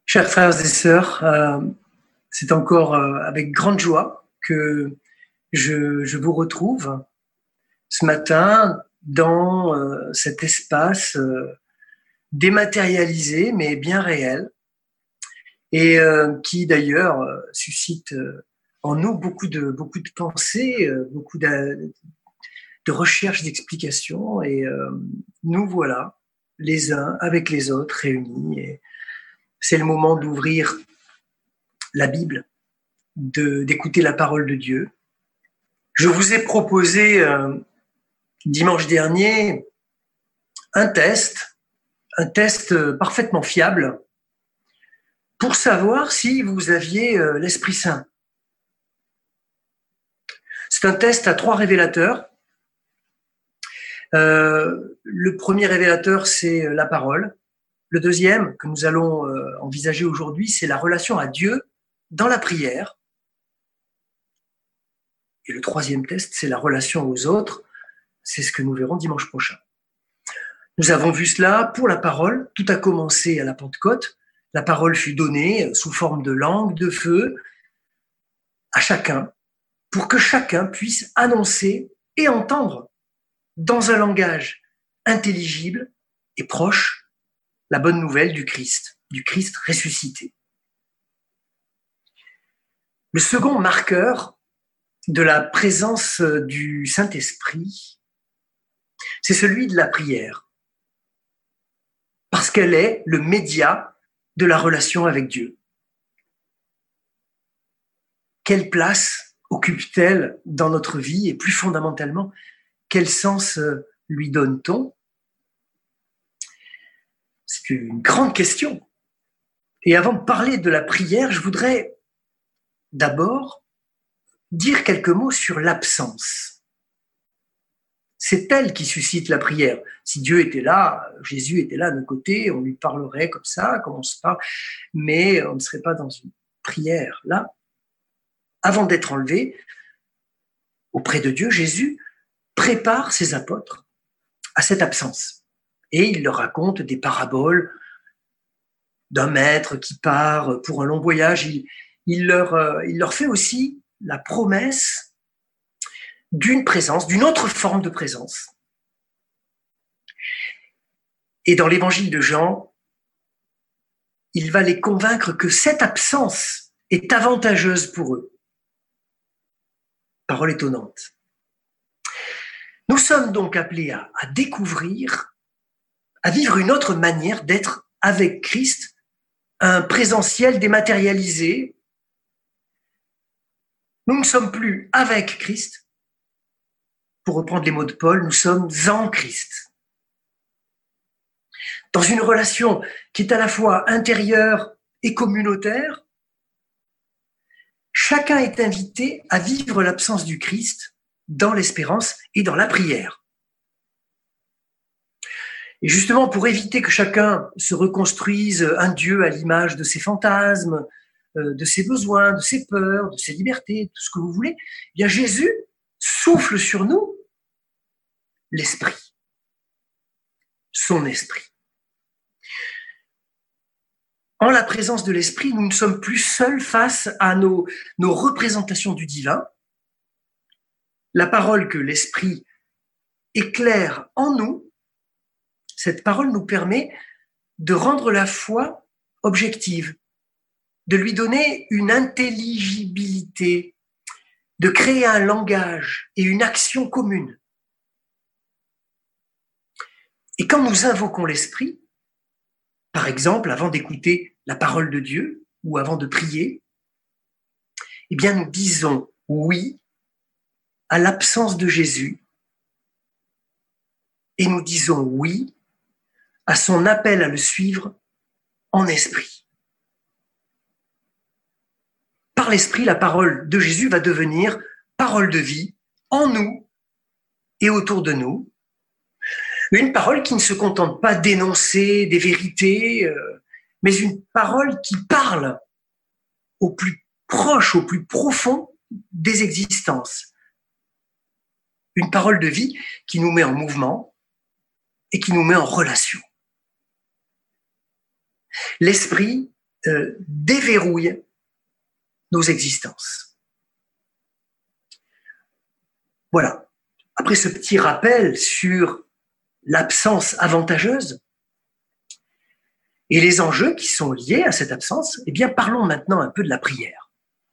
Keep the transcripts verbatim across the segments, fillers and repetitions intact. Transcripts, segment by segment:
Chers frères et sœurs, euh, c'est encore euh, avec grande joie que je, je vous retrouve ce matin dans euh, cet espace euh, dématérialisé mais bien réel et euh, qui d'ailleurs euh, suscite euh, en nous beaucoup de, beaucoup de pensées, euh, beaucoup de, de recherches, d'explications et euh, nous voilà les uns avec les autres réunis et c'est le moment d'ouvrir la Bible, de, d'écouter la parole de Dieu. Je vous ai proposé euh, dimanche dernier un test, un test parfaitement fiable pour savoir si vous aviez euh, l'Esprit Saint. C'est un test à trois révélateurs. Euh, le premier révélateur, c'est la parole. Le deuxième, que nous allons euh, envisager aujourd'hui, c'est la relation à Dieu dans la prière. Et le troisième test, c'est la relation aux autres. C'est ce que nous verrons dimanche prochain. Nous avons vu cela pour la parole. Tout a commencé à la Pentecôte. La parole fut donnée sous forme de langue, de feu, à chacun, pour que chacun puisse annoncer et entendre dans un langage intelligible et proche la bonne nouvelle du Christ, du Christ ressuscité. Le second marqueur de la présence du Saint-Esprit, c'est celui de la prière, parce qu'elle est le média de la relation avec Dieu. Quelle place occupe-t-elle dans notre vie et plus fondamentalement, quel sens lui donne-t-on ? C'est une grande question. Et avant de parler de la prière, je voudrais d'abord dire quelques mots sur l'absence. C'est elle qui suscite la prière. Si Dieu était là, Jésus était là à nos côtés, on lui parlerait comme ça, comme on se parle, mais on ne serait pas dans une prière. Là, avant d'être enlevé auprès de Dieu, Jésus prépare ses apôtres à cette absence. Et il leur raconte des paraboles d'un maître qui part pour un long voyage. Il, il, leur, euh, il leur fait aussi la promesse d'une présence, d'une autre forme de présence. Et dans l'évangile de Jean, il va les convaincre que cette absence est avantageuse pour eux. Parole étonnante. Nous sommes donc appelés à, à découvrir, à vivre une autre manière d'être avec Christ, un présentiel dématérialisé. Nous ne sommes plus avec Christ. Pour reprendre les mots de Paul, nous sommes en Christ. Dans une relation qui est à la fois intérieure et communautaire, chacun est invité à vivre l'absence du Christ dans l'espérance et dans la prière. Et justement, pour éviter que chacun se reconstruise un Dieu à l'image de ses fantasmes, de ses besoins, de ses peurs, de ses libertés, tout ce que vous voulez, eh bien Jésus souffle sur nous l'esprit, son esprit. En la présence de l'esprit, nous ne sommes plus seuls face à nos, nos représentations du divin. La parole que l'esprit éclaire en nous, cette parole nous permet de rendre la foi objective, de lui donner une intelligibilité, de créer un langage et une action commune. Et quand nous invoquons l'esprit, par exemple, avant d'écouter la parole de Dieu ou avant de prier, eh bien, nous disons oui à l'absence de Jésus et nous disons oui à son appel à le suivre en esprit. Par l'esprit, la parole de Jésus va devenir parole de vie en nous et autour de nous. Une parole qui ne se contente pas d'énoncer des vérités, euh, mais une parole qui parle au plus proche, au plus profond des existences. Une parole de vie qui nous met en mouvement et qui nous met en relation. L'esprit euh, déverrouille nos existences. Voilà. Après ce petit rappel sur l'absence avantageuse et les enjeux qui sont liés à cette absence, eh bien, parlons maintenant un peu de la prière.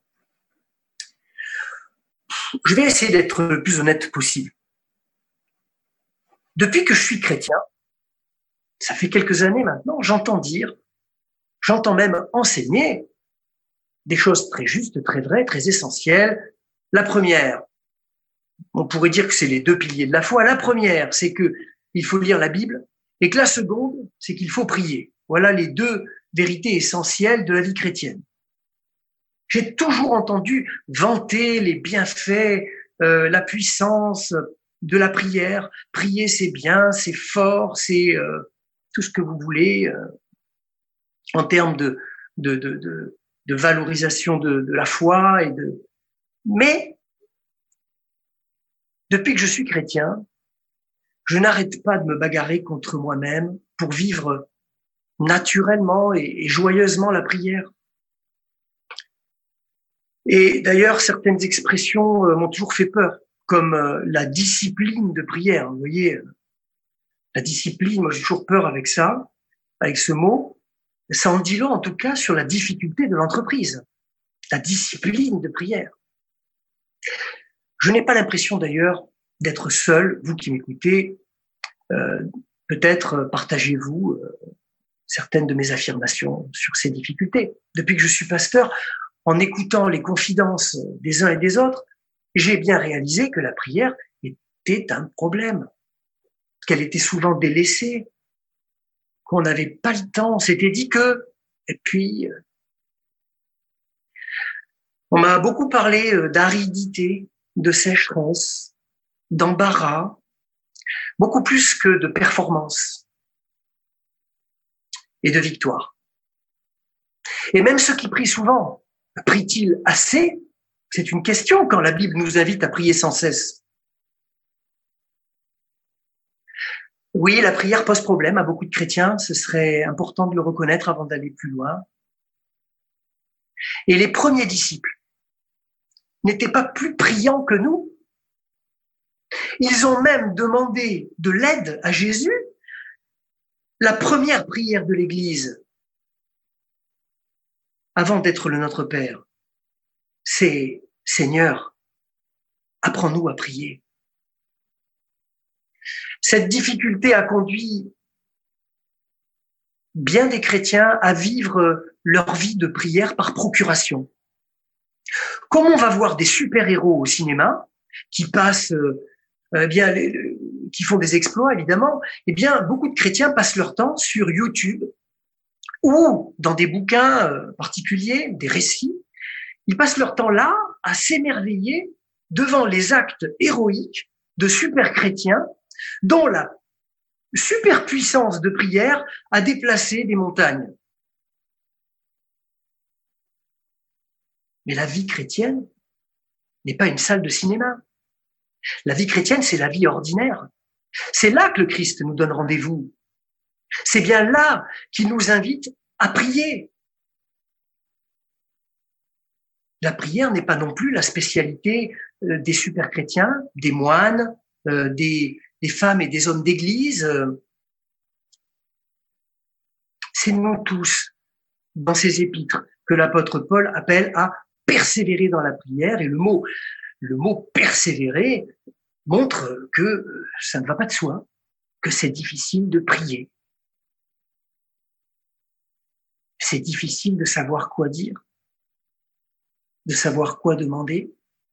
Je vais essayer d'être le plus honnête possible. Depuis que je suis chrétien, ça fait quelques années maintenant, j'entends dire, j'entends même enseigner des choses très justes, très vraies, très essentielles. La première, on pourrait dire que c'est les deux piliers de la foi. La première, c'est que il faut lire la Bible, et que la seconde, c'est qu'il faut prier. Voilà les deux vérités essentielles de la vie chrétienne. J'ai toujours entendu vanter les bienfaits, euh, la puissance de la prière. Prier, c'est bien, c'est fort, c'est euh, tout ce que vous voulez euh, en termes de, de, de, de, de valorisation de, de la foi. Et de... Mais depuis que je suis chrétien, je n'arrête pas de me bagarrer contre moi-même pour vivre naturellement et, et joyeusement la prière. Et d'ailleurs, certaines expressions euh, m'ont toujours fait peur, comme euh, la discipline de prière. Vous voyez, euh, la discipline, moi j'ai toujours peur avec ça, avec ce mot. Ça en dit long en tout cas sur la difficulté de l'entreprise, la discipline de prière. Je n'ai pas l'impression d'ailleurs d'être seul, vous qui m'écoutez, euh, peut-être partagez-vous euh, certaines de mes affirmations sur ces difficultés. Depuis que je suis pasteur, en écoutant les confidences des uns et des autres, j'ai bien réalisé que la prière était un problème, qu'elle était souvent délaissée, qu'on n'avait pas le temps, on s'était dit que, et puis, on m'a beaucoup parlé d'aridité, de sécheresse, d'embarras, beaucoup plus que de performance et de victoire. Et même ceux qui prient souvent, prient-ils assez? C'est une question quand la Bible nous invite à prier sans cesse. Oui, la prière pose problème à beaucoup de chrétiens, ce serait important de le reconnaître avant d'aller plus loin. Et les premiers disciples n'étaient pas plus priants que nous. Ils ont même demandé de l'aide à Jésus. La première prière de l'Église, avant d'être le Notre Père, c'est « Seigneur, apprends-nous à prier ». Cette difficulté a conduit bien des chrétiens à vivre leur vie de prière par procuration. Comme on va voir des super-héros au cinéma, qui passent, euh, bien, les, qui font des exploits évidemment, eh bien, beaucoup de chrétiens passent leur temps sur YouTube ou dans des bouquins euh, particuliers, des récits. Ils passent leur temps là à s'émerveiller devant les actes héroïques de super-chrétiens dont la superpuissance de prière a déplacé des montagnes. Mais la vie chrétienne n'est pas une salle de cinéma. La vie chrétienne, c'est la vie ordinaire. C'est là que le Christ nous donne rendez-vous. C'est bien là qu'il nous invite à prier. La prière n'est pas non plus la spécialité des super chrétiens, des moines, des, des femmes et des hommes d'église. C'est nous tous, dans ces épîtres, que l'apôtre Paul appelle à persévérer dans la prière. Et le mot, le mot persévérer montre que ça ne va pas de soi, que c'est difficile de prier. C'est difficile de savoir quoi dire, de savoir quoi demander.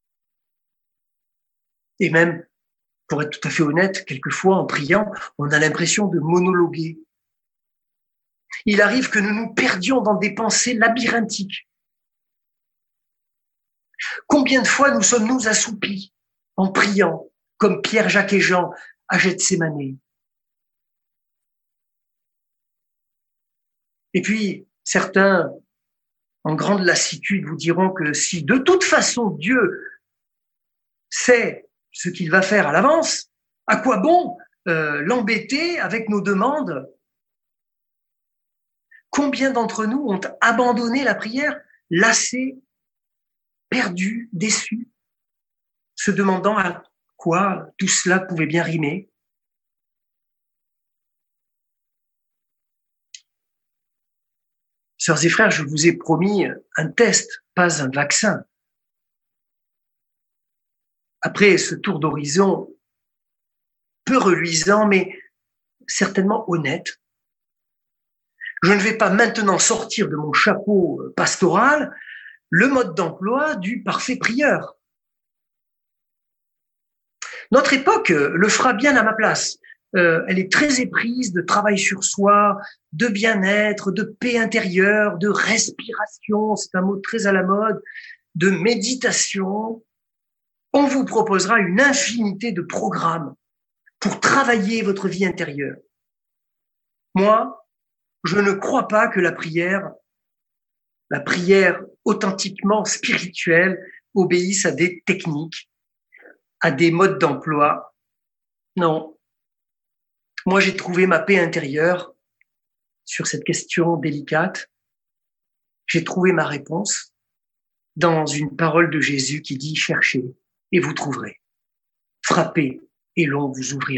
Et même, pour être tout à fait honnête, quelquefois en priant, on a l'impression de monologuer. Il arrive que nous nous perdions dans des pensées labyrinthiques. Combien de fois nous sommes-nous assoupis en priant, comme Pierre, Jacques et Jean à Gethsémanée? Et puis, certains, en grande lassitude, vous diront que si de toute façon Dieu sait ce qu'il va faire à l'avance, à quoi bon euh, l'embêter avec nos demandes? Combien d'entre nous ont abandonné la prière, lassés, perdus, déçus, se demandant à quoi tout cela pouvait bien rimer? Sœurs et frères, je vous ai promis un test, pas un vaccin. Après ce tour d'horizon peu reluisant, mais certainement honnête, je ne vais pas maintenant sortir de mon chapeau pastoral le mode d'emploi du parfait prieur. Notre époque le fera bien à ma place. Euh, elle est très éprise de travail sur soi, de bien-être, de paix intérieure, de respiration, c'est un mot très à la mode, de méditation. On vous proposera une infinité de programmes pour travailler votre vie intérieure. Moi, je ne crois pas que la prière, la prière authentiquement spirituelle, obéisse à des techniques, à des modes d'emploi. Non. Moi, j'ai trouvé ma paix intérieure sur cette question délicate. J'ai trouvé ma réponse dans une parole de Jésus qui dit « Cherchez et vous trouverez. Frappez et l'on vous ouvrira. »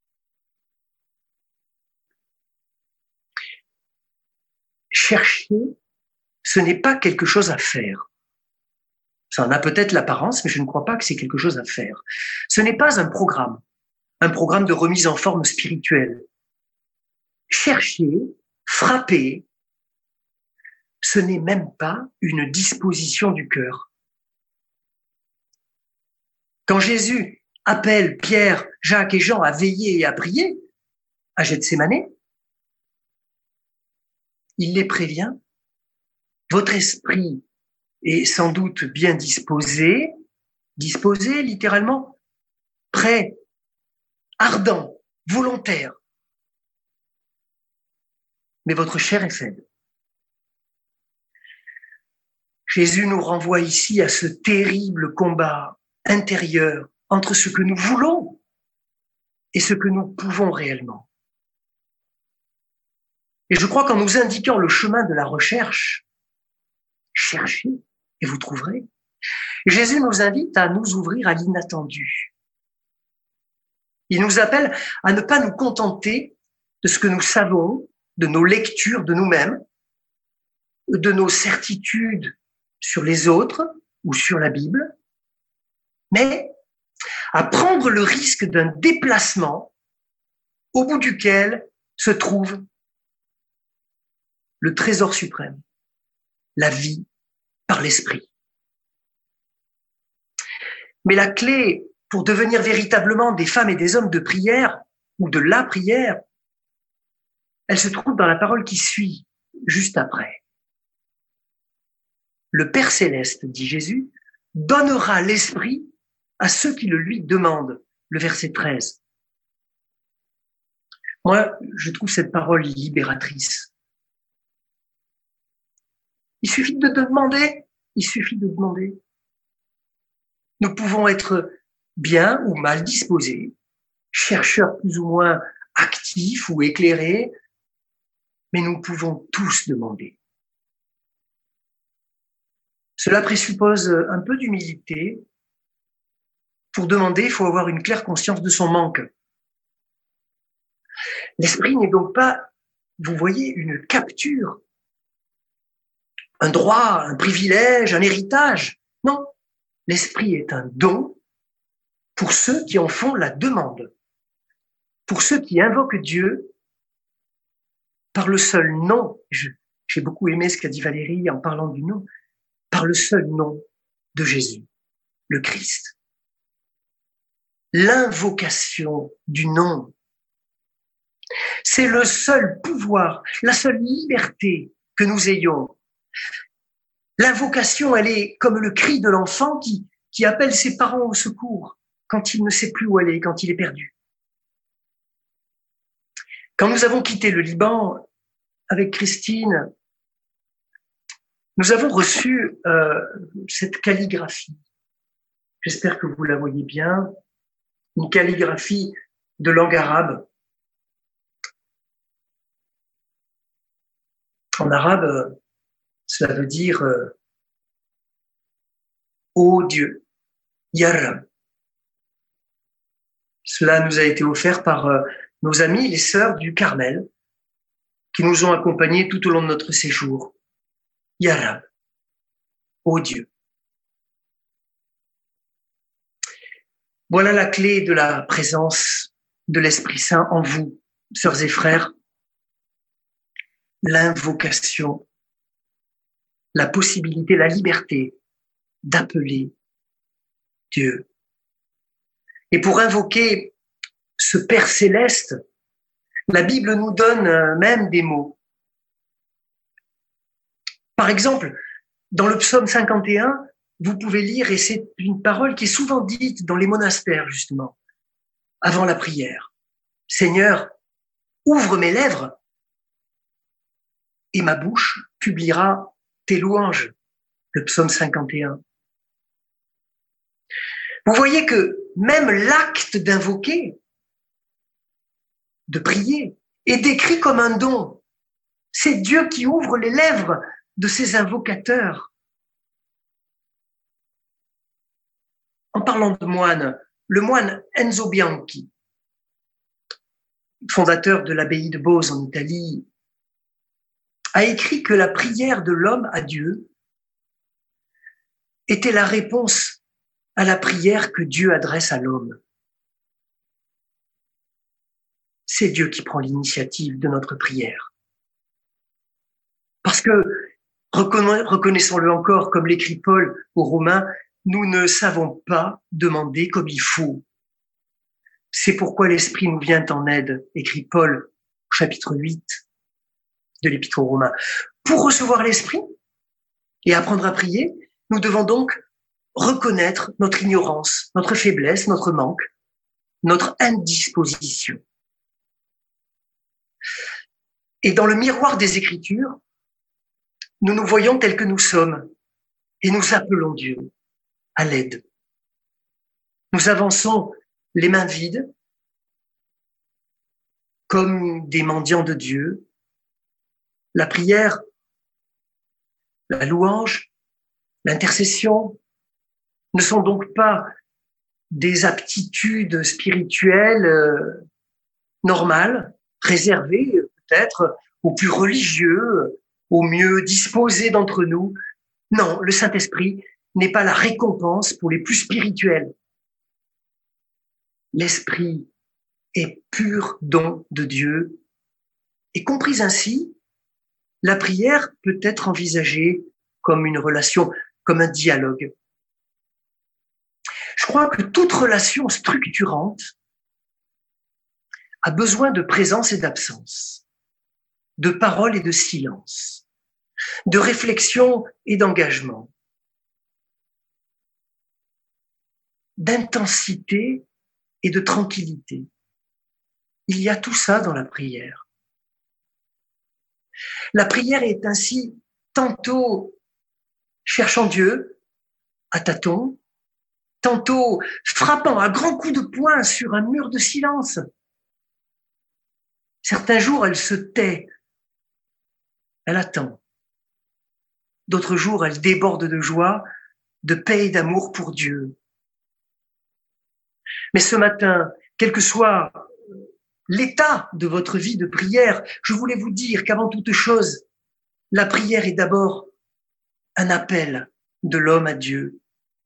Chercher, ce n'est pas quelque chose à faire. Ça en a peut-être l'apparence, mais je ne crois pas que c'est quelque chose à faire. Ce n'est pas un programme, un programme de remise en forme spirituelle. Chercher, frapper, ce n'est même pas une disposition du cœur. Quand Jésus appelle Pierre, Jacques et Jean à veiller et à prier à Gethsémanée, il les prévient. Votre esprit est sans doute bien disposé, disposé littéralement, prêt, ardent, volontaire. Mais votre chair est faible. Jésus nous renvoie ici à ce terrible combat intérieur entre ce que nous voulons et ce que nous pouvons réellement. Et je crois qu'en nous indiquant le chemin de la recherche, cherchez et vous trouverez, Jésus nous invite à nous ouvrir à l'inattendu. Il nous appelle à ne pas nous contenter de ce que nous savons, de nos lectures de nous-mêmes, de nos certitudes sur les autres ou sur la Bible, mais à prendre le risque d'un déplacement au bout duquel se trouve le trésor suprême, la vie par l'esprit. Mais la clé pour devenir véritablement des femmes et des hommes de prière ou de la prière, elle se trouve dans la parole qui suit juste après. Le Père céleste, dit Jésus, donnera l'esprit à ceux qui le lui demandent. Le verset treize. Moi, je trouve cette parole libératrice. Il suffit de demander, il suffit de demander. Nous pouvons être bien ou mal disposés, chercheurs plus ou moins actifs ou éclairés, mais nous pouvons tous demander. Cela présuppose un peu d'humilité. Pour demander, il faut avoir une claire conscience de son manque. L'esprit n'est donc pas, vous voyez, une capture, un droit, un privilège, un héritage. Non, l'esprit est un don pour ceux qui en font la demande, pour ceux qui invoquent Dieu par le seul nom. Je, j'ai beaucoup aimé ce qu'a dit Valérie en parlant du nom, par le seul nom de Jésus, le Christ. L'invocation du nom, c'est le seul pouvoir, la seule liberté que nous ayons. L'invocation, elle est comme le cri de l'enfant qui, qui appelle ses parents au secours quand il ne sait plus où aller, quand il est perdu. Quand nous avons quitté le Liban avec Christine, nous avons reçu euh, cette calligraphie. J'espère que vous la voyez bien. Une calligraphie de langue arabe. En arabe, cela veut dire euh, « Ô Dieu, Ya Rab ». Cela nous a été offert par euh, nos amis, les sœurs du Carmel, qui nous ont accompagnés tout au long de notre séjour. Ya Rab, ô Dieu. Voilà la clé de la présence de l'Esprit Saint en vous, sœurs et frères. L'invocation, la possibilité, la liberté d'appeler Dieu. Et pour invoquer ce Père céleste, la Bible nous donne même des mots. Par exemple, dans le psaume cinquante et un, vous pouvez lire, et c'est une parole qui est souvent dite dans les monastères, justement, avant la prière. « Seigneur, ouvre mes lèvres et ma bouche publiera tes louanges ». Le psaume cinquante et un. Vous voyez que même l'acte d'invoquer, de prier, est décrit comme un don. C'est Dieu qui ouvre les lèvres de ses invocateurs. En parlant de moine, le moine Enzo Bianchi, fondateur de l'abbaye de Bose en Italie, a écrit que la prière de l'homme à Dieu était la réponse à la prière que Dieu adresse à l'homme. C'est Dieu qui prend l'initiative de notre prière. Parce que, reconnaissons-le encore, comme l'écrit Paul aux Romains, nous ne savons pas demander comme il faut. C'est pourquoi l'Esprit nous vient en aide, écrit Paul, chapitre huit de l'Épître aux Romains. Pour recevoir l'Esprit et apprendre à prier, nous devons donc reconnaître notre ignorance, notre faiblesse, notre manque, notre indisposition. Et dans le miroir des Écritures, nous nous voyons tels que nous sommes et nous appelons Dieu à l'aide. Nous avançons les mains vides, comme des mendiants de Dieu. La prière, la louange, l'intercession ne sont donc pas des aptitudes spirituelles euh, normales, réservées peut-être aux plus religieux, aux mieux disposés d'entre nous. Non, le Saint-Esprit n'est pas la récompense pour les plus spirituels. L'Esprit est pur don de Dieu. Et comprise ainsi, la prière peut être envisagée comme une relation, comme un dialogue. Je crois que toute relation structurante a besoin de présence et d'absence, de parole et de silence, de réflexion et d'engagement, d'intensité et de tranquillité. Il y a tout ça dans la prière. La prière est ainsi tantôt cherchant Dieu à tâtons, tantôt frappant à grands coups de poing sur un mur de silence. Certains jours, elle se tait, elle attend. D'autres jours, elle déborde de joie, de paix et d'amour pour Dieu. Mais ce matin, quel que soit l'état de votre vie de prière, je voulais vous dire qu'avant toute chose, la prière est d'abord un appel de l'homme à Dieu.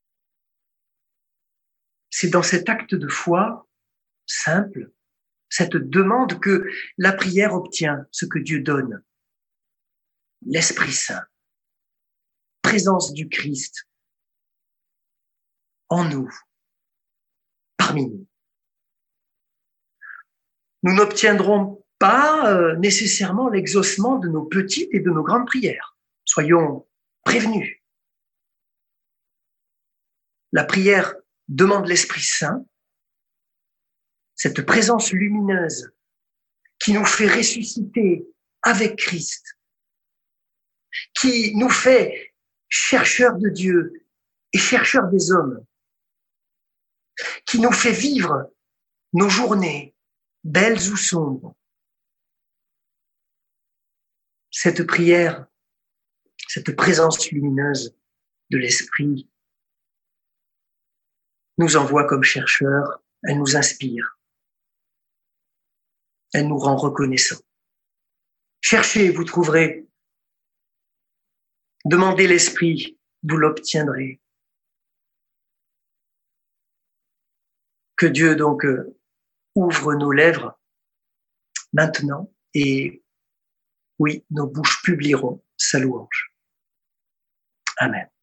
C'est dans cet acte de foi simple, cette demande, que la prière obtient ce que Dieu donne. L'Esprit Saint, présence du Christ en nous, parmi nous. Nous n'obtiendrons pas euh, nécessairement l'exaucement de nos petites et de nos grandes prières. Soyons prévenus. La prière demande l'Esprit Saint, cette présence lumineuse qui nous fait ressusciter avec Christ, qui nous fait chercheurs de Dieu et chercheurs des hommes, qui nous fait vivre nos journées, belles ou sombres, cette prière, cette présence lumineuse de l'Esprit nous envoie comme chercheurs, elle nous inspire, elle nous rend reconnaissants. Cherchez, vous trouverez. Demandez l'Esprit, vous l'obtiendrez. Que Dieu donc euh, ouvre nos lèvres maintenant et oui, nos bouches publieront sa louange. Amen.